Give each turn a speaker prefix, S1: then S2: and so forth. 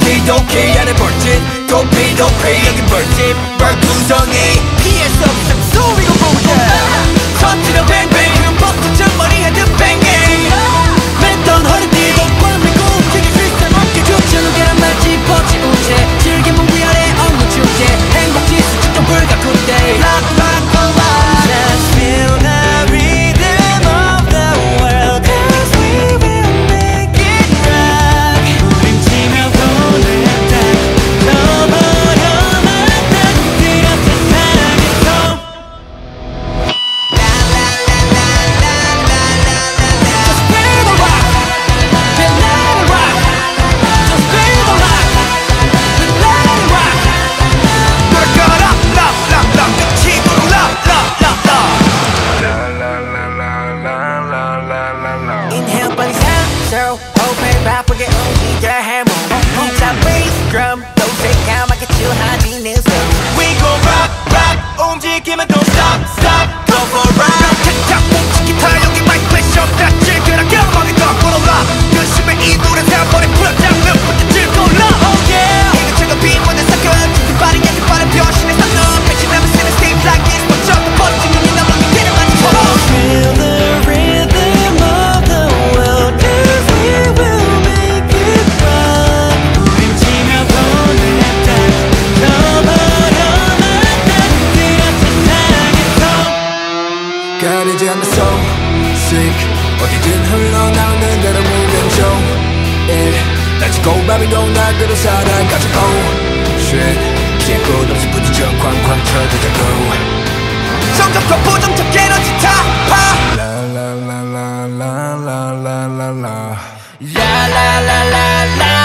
S1: 도피도피 안에 벌집 도피도피 여기 벌집 벌구덩이 피할 수 없음 소리고 보자 터뜨려 뱅뱅 그럼 버튼 머리 헤드 뱅뱅 맸던 허리 뛰고 꽉 밀고 움직일 수 있어 어깨 굽혀놓은 계란말 짚어지 우체 질긴 문 위아래 업무 축제 행복지수 측정 불가kun데 Rock rock roll Just feel the rhythm of the world Cause we will make it rock 우린 치며 보냈다 떠버려만 딱 그런 세상에서 Just feel the rock Feel let it rock Just feel the rock Feel let it rock 노래 걸어 love love love 끝이고로 love love love love Inhale 빨리 삼초 호흡을 바쁘게 움직여 해몸 혼자 bass drum 또 새까맣게 칠하지 내 손 We go rock rock 움직이면 don't stop stop go for rock 탁탁 뭉치기 탄력이 마이크에 셔다 찔그라 겨망이 더 올라 열심히 이 노래 세워버린 풀어잡는 문제 찔고 올라 oh yeah 이것저것 빈문에 섞여 뒷발이 약간 변신의 상점 배신하면 쓰는 stage like this 멋져도 버리지 눈이 남은 길을 맞춰 Feel the rhythm of the world Cause we will make it rock 우린 치며 보냈다 떠버려만 딱 그런 세상에서 가리지 않는 soul sick 어디든 흘러나오는 대로 moving 좀 다치고 밤이도 날대로 살아가자 oh shit 피할 곳 없이 부딪혀 쾅쾅 쳐들자고 성적과 부정적 에너지 타파 La la la la la la la la la la la la la la